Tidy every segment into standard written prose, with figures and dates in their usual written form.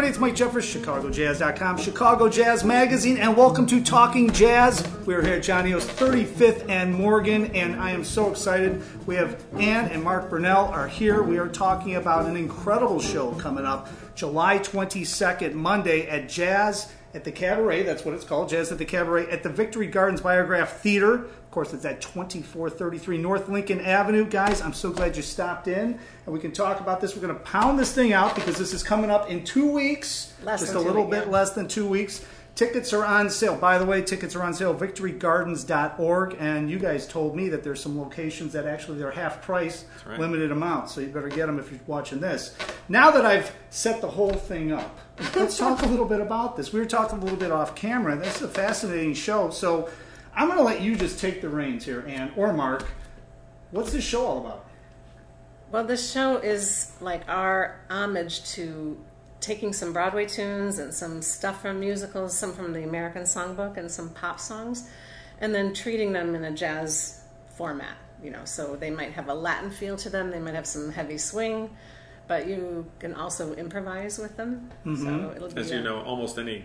everybody, it's Mike Jeffers, ChicagoJazz.com, Chicago Jazz Magazine, and welcome to Talking Jazz. We're here at Johnny O's 35th and Morgan, and I am so excited. We have Ann and Mark Burnell are here. We are talking about an incredible show coming up July 22nd, Monday at Jazz at the Cabaret. That's what it's called, Jazz at the Cabaret, at the Victory Gardens Biograph Theater. Of course, it's at 2433 North Lincoln Avenue. Guys, I'm so glad you stopped in, and we can talk about this. We're going to pound this thing out because this is coming up in 2 weeks, just a little bit less than 2 weeks. Tickets are on sale. By the way, tickets are on sale, victorygardens.org, and you guys told me that there's some locations that actually they're half price, right. Limited amount, so you better get them if you're watching this. Now that I've set the whole thing up, let's talk a little bit about this. We were talking a little bit off camera. This is a fascinating show, so I'm going to let you just take the reins here, Ann, or Mark. What's this show all about? Well, this show is like our homage to taking some Broadway tunes and some stuff from musicals, some from the American Songbook and some pop songs, and then treating them in a jazz format. So they might have a Latin feel to them, they might have some heavy swing, but you can also improvise with them. Mm-hmm. So it'll be As you know, almost any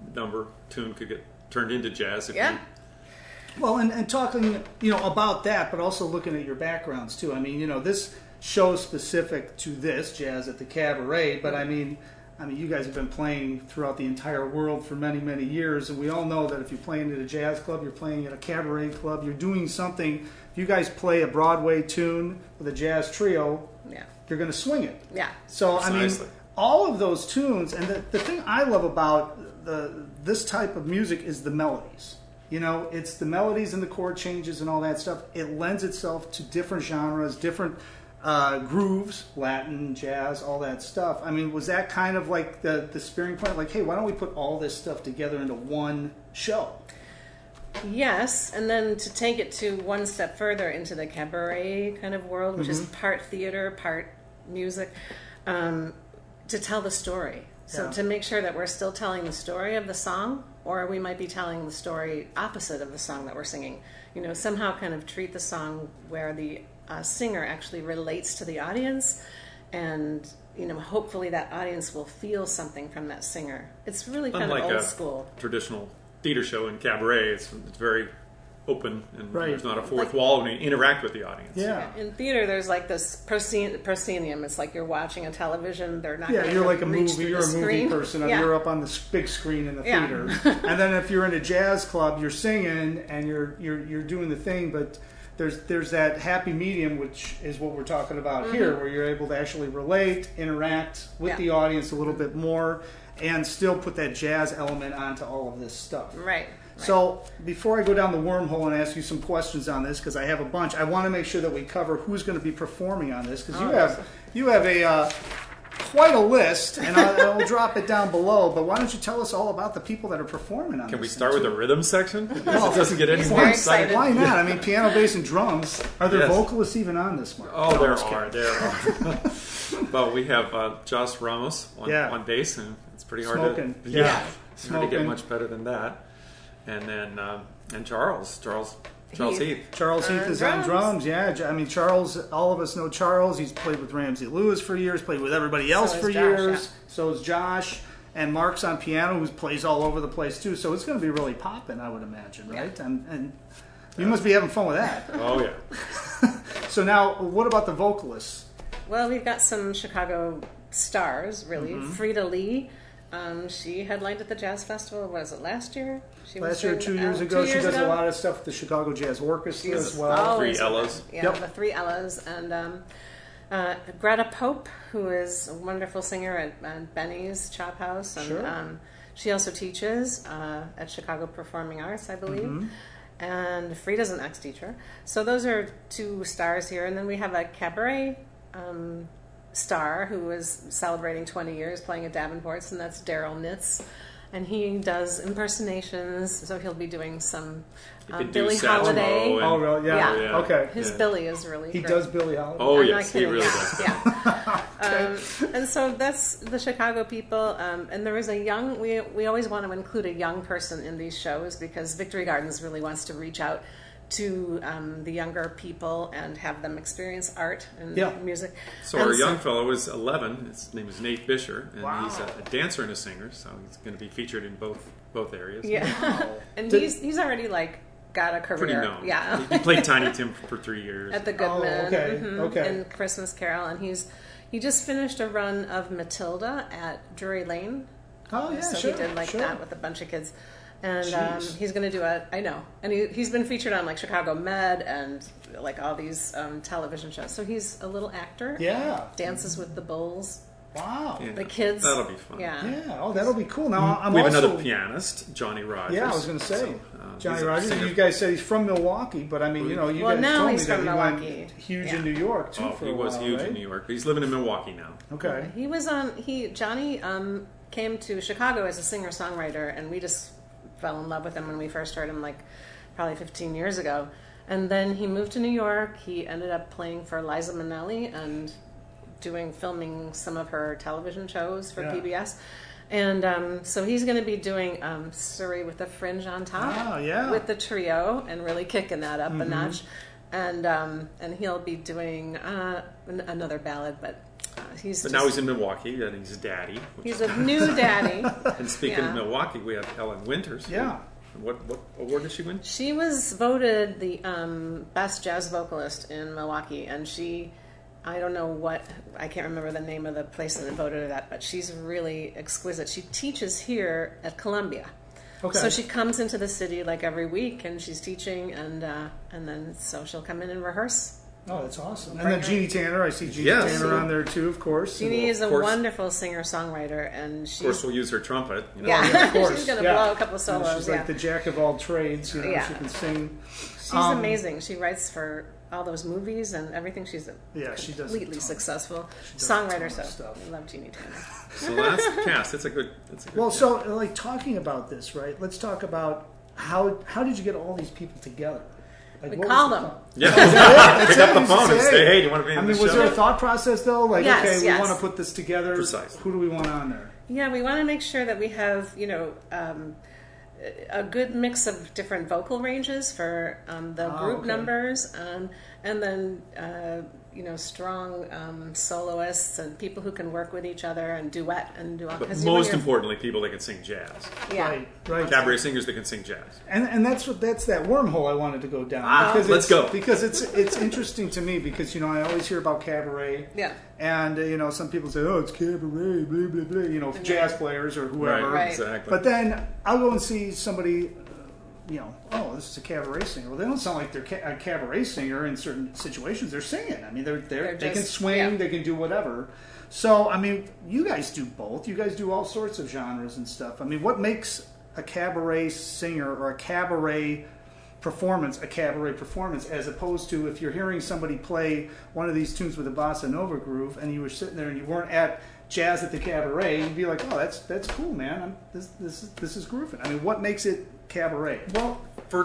tune could get turned into jazz if you... Well, and talking, about that, but also looking at your backgrounds too. I mean, this show is specific to this, Jazz at the Cabaret, but I mean, you guys have been playing throughout the entire world for many, many years, and we all know that if you're playing at a jazz club, you're playing at a cabaret club, you're doing something. If you guys play a Broadway tune with a jazz trio, you're going to swing it. Yeah. So, Precisely. all of those tunes, and the thing I love about this type of music is the melodies. It's the melodies and the chord changes and all that stuff. It lends itself to different genres, different grooves, Latin, jazz, all that stuff. I mean, was that kind of like the spearing point? Like, hey, why don't we put all this stuff together into one show? Yes, and then to take it to one step further into the cabaret kind of world, which is part theater, part music, to tell the story. So to make sure that we're still telling the story of the song, or we might be telling the story opposite of the song that we're singing. Somehow kind of treat the song where the singer actually relates to the audience, and hopefully that audience will feel something from that singer. It's really kind of old school. Traditional theater show in cabaret, it's very open, and there's not a fourth wall when you interact with the audience. Yeah. In theater, there's like this proscenium. It's like you're watching a television. They're not. Yeah, you're like a movie. You're a screen. Movie person. You're up on the big screen in the theater. And then if you're in a jazz club, you're singing and you're doing the thing. But there's that happy medium, which is what we're talking about here, where you're able to actually relate, interact with the audience a little bit more, and still put that jazz element onto all of this stuff. Right. So before I go down the wormhole and ask you some questions on this, because I have a bunch, I want to make sure that we cover who's going to be performing on this, because you have a quite a list, and I'll drop it down below. But why don't you tell us all about the people that are performing on this? Can we start with the rhythm section? It doesn't get any more more excited. Why not? I mean, piano, bass, and drums. Are there vocalists even on this, Mark? Oh, there are. Well, we have Josh Ramos on bass, and it's pretty hard to hard to get much better than that. And then and Charles Heath. Charles Heath is on drums. Yeah, I mean, Charles, all of us know Charles. He's played with Ramsey Lewis for years, played with everybody else for years. Yeah. So is Josh. And Mark's on piano, who plays all over the place too. So it's going to be really popping, I would imagine, right? Yeah. And you must be having fun with that. Oh, yeah. So now, what about the vocalists? Well, we've got some Chicago stars, really. Frida Lee. She headlined at the Jazz Festival, was it last year? Last year, 2 years ago. She does a lot of stuff with the Chicago Jazz Orchestra as well. Three Ellas. Yeah, the three Ellas. And Greta Pope, who is a wonderful singer at Benny's Chop House. And she also teaches at Chicago Performing Arts, I believe. And Frida's an ex-teacher. So those are two stars here. And then we have a cabaret star who is celebrating 20 years playing at Davenport's, and that's Daryl Nitz. And he does impersonations, so he'll be doing some Billie Holiday. Oh, really? Yeah. Okay. His Billie is really He great. does Billie Holiday? Oh, yes, he really does. Yeah. And so that's the Chicago people. And there is a young, we always want to include a young person in these shows because Victory Gardens really wants to reach out to the younger people and have them experience art and music. So our young fellow was 11. His name is Nate Bisher, and he's a dancer and a singer, so he's going to be featured in both areas. Yeah, and he's already like got a career. Pretty known. Yeah, he played Tiny Tim for 3 years at the Goodman. Okay. And Christmas Carol, and he just finished a run of Matilda at Drury Lane. Oh yeah, so sure. He did that with a bunch of kids. And he's going to do and he's been featured on like Chicago Med and like all these television shows. So he's a little actor. Yeah. Dances with the Bulls. Wow. Yeah. The kids. That'll be fun. Yeah. Yeah. Oh, that'll be cool. Now we have another pianist, Johnny Rogers. Yeah, I was going to say Johnny Rogers. You guys said he's from Milwaukee, but I mean, you guys now told me he's that from he Milwaukee. went huge in New York too. He was huge in New York. He's living in Milwaukee now. Okay. He was on. Johnny came to Chicago as a singer-songwriter, and we just fell in love with him when we first heard him, like probably 15 years ago. And then he moved to New York. He ended up playing for Liza Minnelli and filming some of her television shows for PBS. And so he's going to be doing Surrey with the Fringe on top with the trio and really kicking that up a notch. And he'll be doing another ballad, but now he's in Milwaukee and he's a daddy. He's a new daddy. And speaking of Milwaukee, we have Ellen Winters. Yeah. What award did she win? She was voted the best jazz vocalist in Milwaukee, and I don't know I can't remember the name of the place that voted her that, but she's really exquisite. She teaches here at Columbia. Okay. So she comes into the city like every week, and she's teaching, and then so she'll come in and rehearse. Oh, that's awesome. And then Jeannie Tanner, I see Jeannie Tanner on there too, of course. Jeannie is a wonderful singer-songwriter, and of course we'll use her trumpet. Yeah, of course. She's going to blow a couple solos. She's like the jack of all trades. She can sing. She's amazing. She writes for all those movies and everything. She's she does completely successful songwriter. So I love Jeannie Tanner. So that's cast. It's a good. Well, so like talking about this, right? Let's talk about how did you get all these people together? Like, we call them. Yeah, pick up the phone and say, "Hey, do you want to be in the show?" Was there a thought process though? Like, yes. We want to put this together. Precisely. Who do we want on there? Yeah, we want to make sure that we have, a good mix of different vocal ranges for the group numbers, and then strong soloists and people who can work with each other and duet and do all. But most importantly, people that can sing jazz. Yeah, right. Cabaret singers that can sing jazz. And that's that wormhole I wanted to go down. Let's go. Because it's interesting to me because I always hear about cabaret. Yeah. And some people say, "Oh, it's cabaret, blah blah blah," jazz players or whoever. Right. Exactly. But then I'll go and see somebody. Oh, this is a cabaret singer. Well, they don't sound like they're a cabaret singer in certain situations. They're singing. I mean, they can swing, they can do whatever. So, I mean, you guys do both. You guys do all sorts of genres and stuff. I mean, what makes a cabaret singer or a cabaret performance as opposed to if you're hearing somebody play one of these tunes with a bossa nova groove and you were sitting there and you weren't at Jazz at the Cabaret, you'd be like, "Oh, that's cool, man. This is grooving." I mean, what makes it cabaret? Well,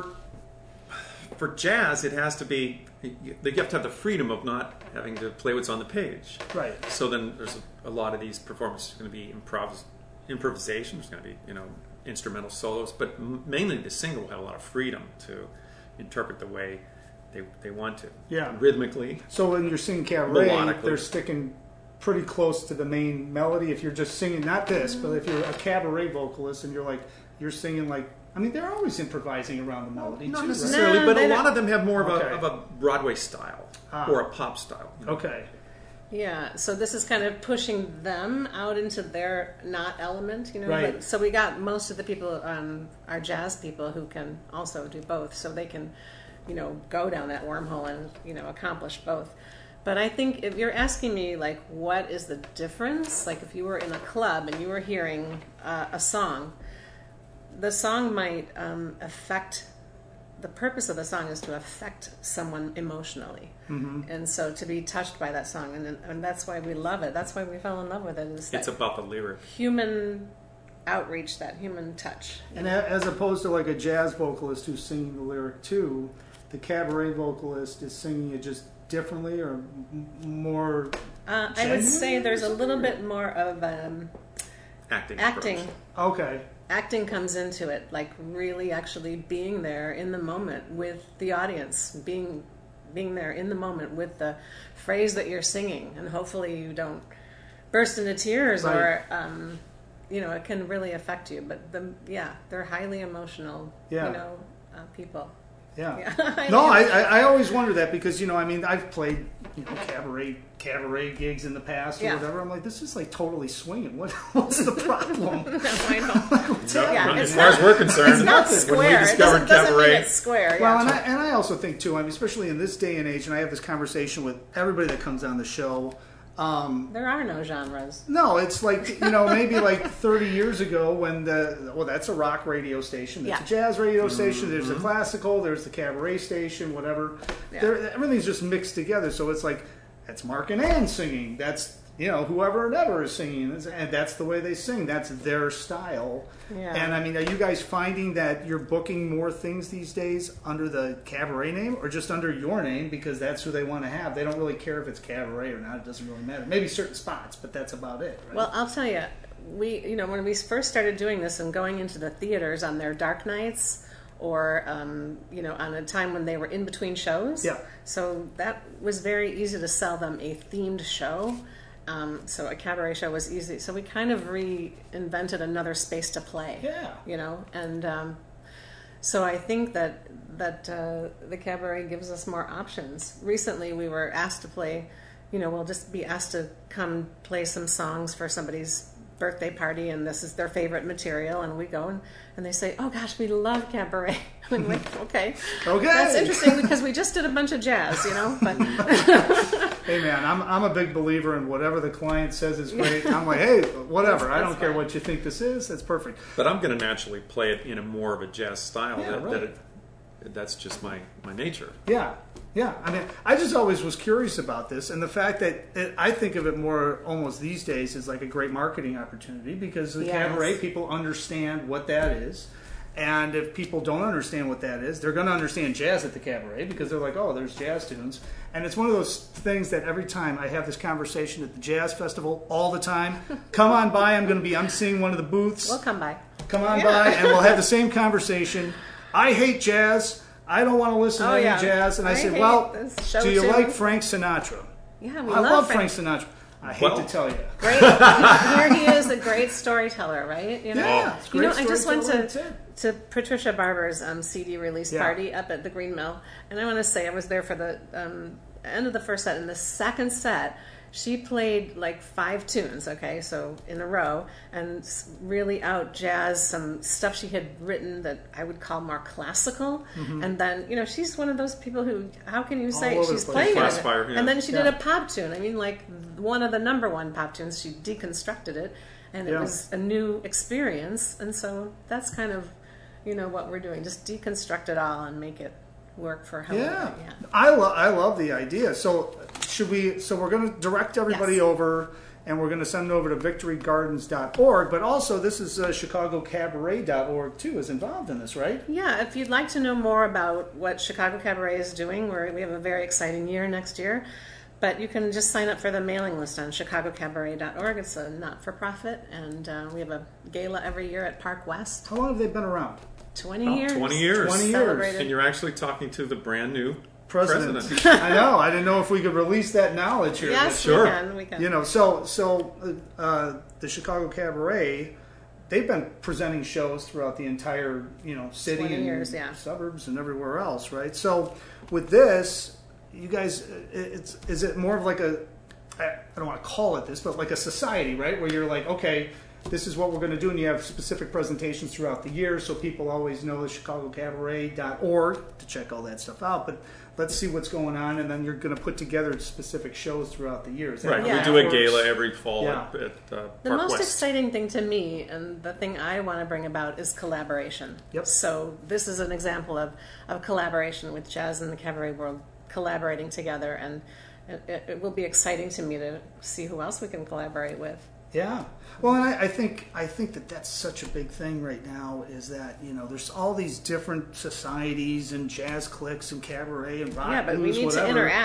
for jazz, it has to be. You have to have the freedom of not having to play what's on the page. Right. So then there's a lot of these performances are going to be improvisation. There's going to be instrumental solos, but mainly the singer will have a lot of freedom to interpret the way they want to. Yeah. Rhythmically. So when you're singing cabaret, they're sticking pretty close to the main melody. If you're just singing, not this, but if you're a cabaret vocalist and you're singing like, I mean, they're always improvising around the melody not too, necessarily, right? but a lot of them have more of a Broadway style or a pop style. Okay. Yeah, so this is kind of pushing them out into their not element, Right. But, so we got most of the people, are jazz people who can also do both, so they can, go down that wormhole and, accomplish both. But I think if you're asking me, like, what is the difference? Like, if you were in a club and you were hearing a song, the song might affect. The purpose of the song is to affect someone emotionally, and so to be touched by that song, and that's why we love it. That's why we fell in love with it. It's about the lyric, human outreach, that human touch. And as opposed to like a jazz vocalist who's singing the lyric too, the cabaret vocalist is singing it just differently or more. I would say there's a little bit more of acting. Okay. acting comes into it, like really actually being there in the moment with the audience, being there in the moment with the phrase that you're singing, and hopefully you don't burst into tears or it can really affect you. But they're highly emotional, people. Yeah. No, I always wonder that because, I've played, cabaret gigs in the past or whatever. I'm like, this is like totally swinging. What's the problem? I know. As far as we're concerned, it's not square. When we discovered doesn't cabaret, mean it's square. Well, and I also think too, especially in this day and age, and I have this conversation with everybody that comes on the show. There are no genres. No, it's like, maybe like 30 years ago when that's a rock radio station, that's a jazz radio station, there's a classical, there's the cabaret station, whatever. Yeah. Everything's just mixed together. So it's like, that's Mark and Ann singing. That's, whoever and ever is singing. And that's the way they sing. That's their style. Yeah. And are you guys finding that you're booking more things these days under the cabaret name or just under your name because that's who they want to have? They don't really care if it's cabaret or not. It doesn't really matter. Maybe certain spots, but that's about it. Right? Well, I'll tell you, when we first started doing this and going into the theaters on their dark nights or, on a time when they were in between shows. Yeah. So that was very easy to sell them a themed show. So a cabaret show was easy. So we kind of reinvented another space to play. Yeah. And so I think that the cabaret gives us more options. Recently we were asked to play, we'll just be asked to come play some songs for somebody's birthday party, and this is their favorite material, and we go and they say, oh gosh, we love cabaret. And I'm like, okay, that's interesting because we just did a bunch of jazz, but hey man, I'm a big believer in whatever the client says is great. I'm like, hey, whatever, I don't care what you think this is, that's perfect. But I'm going to naturally play it in a more of a jazz style. That's just my nature. Yeah. I just always was curious about this, and the fact that I think of it more almost these days as like a great marketing opportunity because the cabaret people understand what that is, and if people don't understand what that is, they're going to understand jazz at the cabaret because they're like, oh, there's jazz tunes, and it's one of those things that every time I have this conversation at the jazz festival all the time, come on by, I'm seeing one of the booths. We'll come by. Come on by, and we'll have the same conversation. I hate jazz. I don't want to listen to any jazz. And I say, well, do you like Frank Sinatra? Yeah, I love Frank Sinatra. I hate to tell you. Great. Here he is, a great storyteller, right? Yeah, it's great. I just went to Patricia Barber's CD release party up at the Green Mill, and I want to say I was there for the end of the first set. In the second set, she played like 5 tunes, so in a row, and really out jazz some stuff she had written that I would call more classical. Mm-hmm. And then, she's one of those people who, how can you say she's playing it? And then she did a pop tune. Like one of the number one pop tunes, she deconstructed it, and it was a new experience. And so that's kind of, what we're doing, just deconstruct it all and make it work for however. Yeah. I love the idea. So we're going to direct everybody over, and we're going to send it over to victorygardens.org, but also this is chicagocabaret.org too is involved in this, right? Yeah, if you'd like to know more about what Chicago Cabaret is doing, we have a very exciting year next year, but you can just sign up for the mailing list on chicagocabaret.org. It's a not-for-profit, and we have a gala every year at Park West. How long have they been around? 20 years. 20 years. 20 years. And you're actually talking to the brand new president. I know. I didn't know if we could release that knowledge here. Yes, sure. We can. The Chicago Cabaret, they've been presenting shows throughout the entire, city and suburbs and everywhere else, right? So with this, you guys, is it more of like I don't want to call it this, but like a society, right? Where you're like, okay, this is what we're going to do, and you have specific presentations throughout the year, so people always know the chicagocabaret.org to check all that stuff out. But let's see what's going on, and then you're going to put together specific shows throughout the year. Right, we do a gala every fall at Park The most West. exciting thing to me, and the thing I want to bring about, is collaboration. Yep. So this is an example of collaboration with jazz and the cabaret world collaborating together, and it will be exciting to me to see who else we can collaborate with. Yeah. Well, and I think that that's such a big thing right now is that, there's all these different societies and jazz cliques and cabaret and rock but blues, we need whatever. to interact.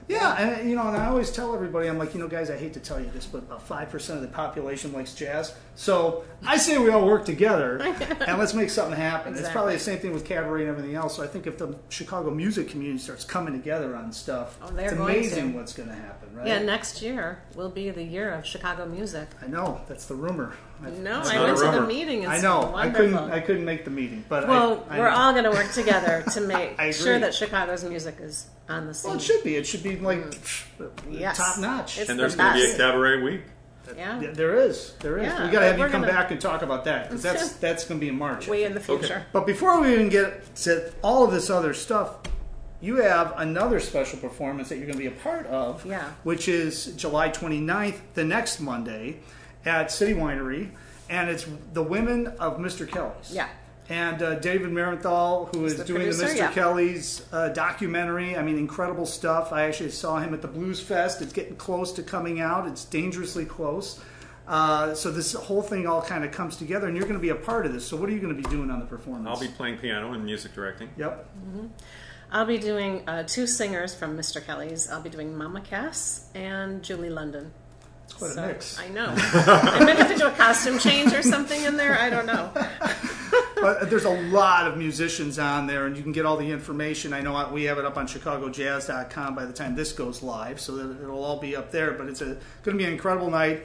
Yeah, and and I always tell everybody, I'm like, guys, I hate to tell you this, but about 5% of the population likes jazz. So I say we all work together and let's make something happen. Exactly. It's probably the same thing with cabaret and everything else. So I think if the Chicago music community starts coming together on stuff, it's amazing what's going to happen, right? Yeah, next year will be the year of Chicago music. I know, that's the rumor. No, I went to the meeting. It's I know. wonderful. I couldn't make the meeting, but we're all going to work together to make sure that Chicago's music is on the scene. Well, it should be. It should be like top notch. And there's going to be a cabaret week. Yeah, there is. Yeah, we got to have you come back and talk about that because that's going to be in March. Way in the future. Okay. But before we even get to all of this other stuff, you have another special performance that you're going to be a part of, which is July 29th, the next Monday, at City Winery, and it's the Women of Mr. Kelly's. Yeah. And David Marenthal, who is doing the Mr. Kelly's documentary. I mean, incredible stuff. I actually saw him at the Blues Fest. It's getting close to coming out. It's dangerously close. So this whole thing all kind of comes together, and you're going to be a part of this. So what are you going to be doing on the performance? I'll be playing piano and music directing. Yep. Mm-hmm. I'll be doing two singers from Mr. Kelly's. I'll be doing Mama Cass and Julie London. It's quite a mix. I know. I might have to do a costume change or something in there. I don't know. But there's a lot of musicians on there, and you can get all the information. I know we have it up on ChicagoJazz.com by the time this goes live, so that it'll all be up there. But it's going to be an incredible night.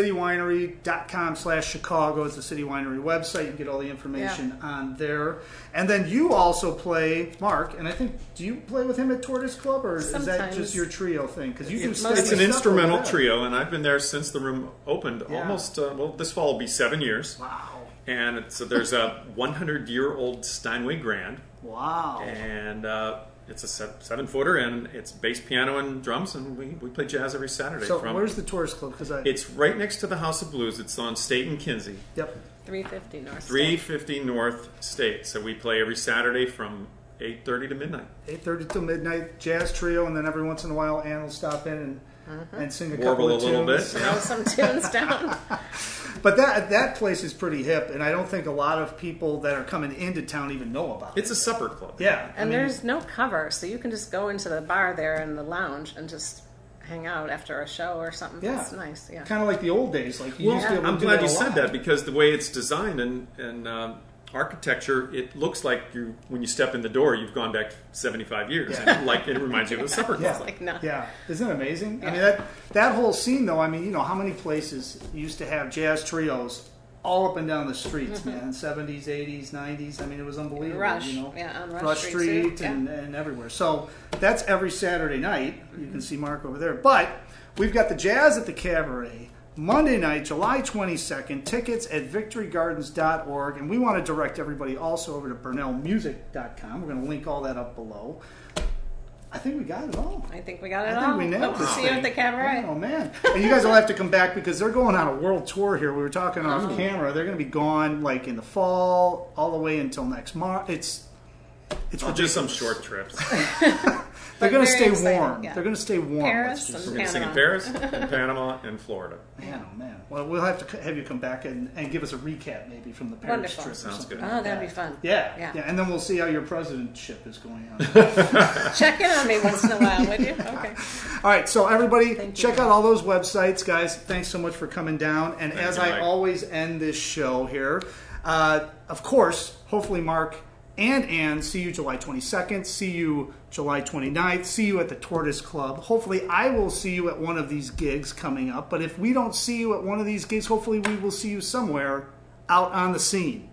CityWinery.com/Chicago is the City Winery website. You can get all the information on there. And then you also play, Mark, and I think, do you play with him at Tortoise Club, or Sometimes. Is that just your trio thing? Because you do It's an instrumental trio, and I've been there since the room opened. Almost, this fall will be 7 years. Wow. And so there's a 100-year-old Steinway Grand. Wow. And it's a 7-footer, and it's bass, piano, and drums, and we play jazz every Saturday. So where's the Tortoise Club? It's right next to the House of Blues. It's on State and Kinsey. Yep. 350 North. 350 North State. So we play every Saturday from 8:30 to midnight. 8:30 to midnight, jazz trio, and then every once in a while Ann will stop in and sing a Warble couple of tunes. a little bit. Throw some tunes down. But that place is pretty hip, and I don't think a lot of people that are coming into town even know about it. It's a supper club. Yeah. And there's no cover, so you can just go into the bar there in the lounge and just hang out after a show or something. Yeah. That's nice, yeah. Kind of like the old days. Like you used to be able to I'm do glad that you a said lot. that, because the way it's designed and architecture, it looks like when you step in the door, you've gone back 75 years. Yeah. And it reminds you of a supper club. Yeah. Like nothing. Yeah. Isn't it amazing? Yeah. I mean, that whole scene, though, I mean, how many places used to have jazz trios all up and down the streets, man. 70s, 80s, 90s. I mean, it was unbelievable. Rush. Yeah, on Rush Street and everywhere. So that's every Saturday night. You can see Mark over there. But we've got the Jazz at the Cabaret. Monday night, July 22nd, tickets at victorygardens.org. And we want to direct everybody also over to BurnellMusic.com. We're going to link all that up below. I think we got it all. I think we got it all. I think we nailed Hope to see you at the Cabaret. Oh, man. And you guys will have to come back because they're going on a world tour here. We were talking off camera. They're going to be gone like in the fall all the way until next March. It's just some short trips. They're going to stay exciting, warm. yeah. They're going to stay warm. Paris We're going to sing in Paris, in Panama, and Florida. Man, oh man. Well, we'll have to have you come back and give us a recap maybe from the Paris Wonderful. trip. Sounds good. Oh, that'd be fun. Yeah. And then we'll see how your presidentship is going on. Check in on me once in a while, would you? Okay. All right, so everybody, check you. out all those websites. Guys, thanks so much for coming down. And Thank as you, I Mike. always end this show here, of course, hopefully Mark and Ann see you July 22nd, see you July 29th, see you at the Tortoise Club. Hopefully I will see you at one of these gigs coming up. But if we don't see you at one of these gigs, hopefully we will see you somewhere out on the scene.